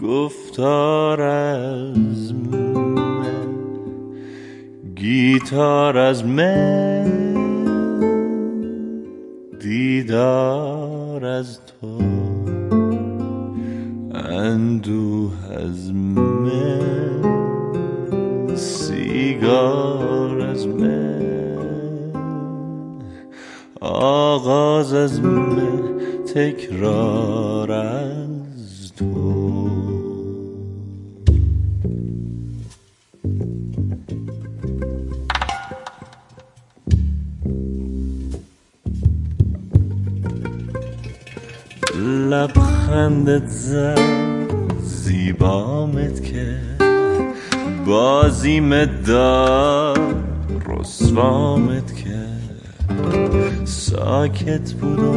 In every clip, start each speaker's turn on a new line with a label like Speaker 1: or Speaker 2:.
Speaker 1: گفتار از من، گیتار از من، دیدار از تو، اندوه از من، سیگار از من، آغاز از من، تکرار از تو. لبخندت زد زیبامت که بازیمت داد رسوامت که ساکت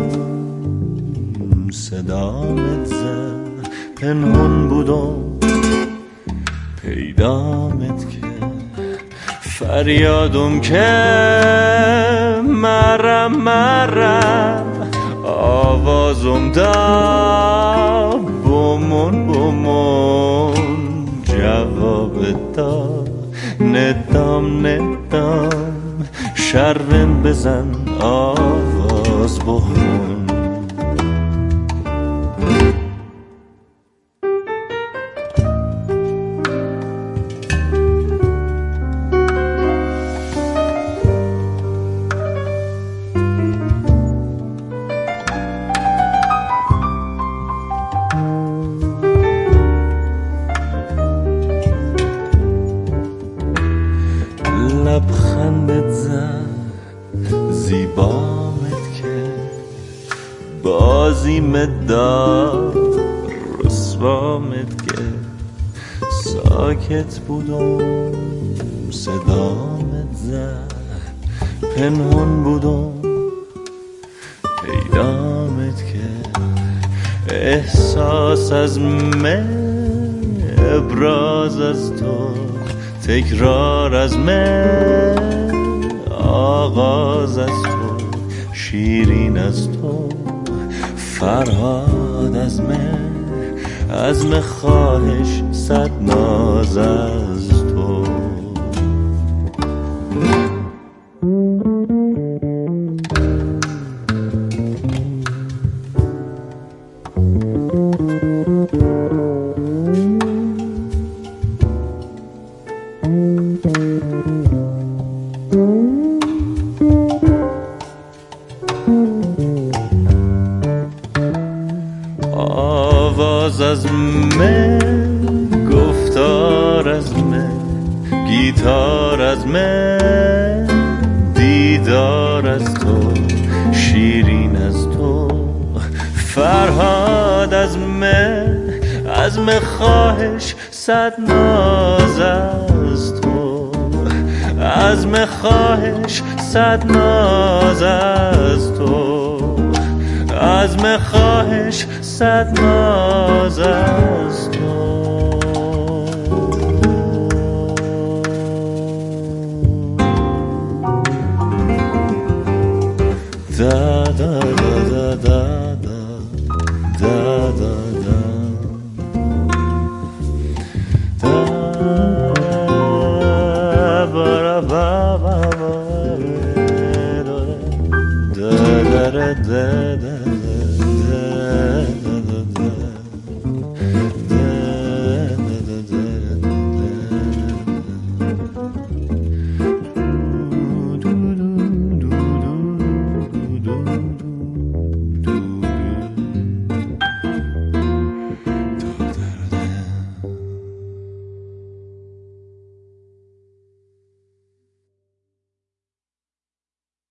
Speaker 1: بودم صدامت زد پنهون بودم پیدامت که فریادم که مرم آوازم دا بمون جواب دا ندام شرم بزن آواز بخون. لبخندت زد زیبامت که بازیمت داد رسوامت که ساکت بودم صدامت زد پنهون بودم پیدامت که احساس از من ابراز از تو تکرار از من آغاز از تو شیرین از تو فرهاد از من عزم خواهش صد ناز از تو. آواز از من گفتار از من گیتار از من دیدار از تو شیرین از تو فرهاد از من عزم خواهش صد ناز از تو عزم خواهش صد ناز از تو عزم خواهش صد ناز از تو. دا دا دا دا دا دا da da da da da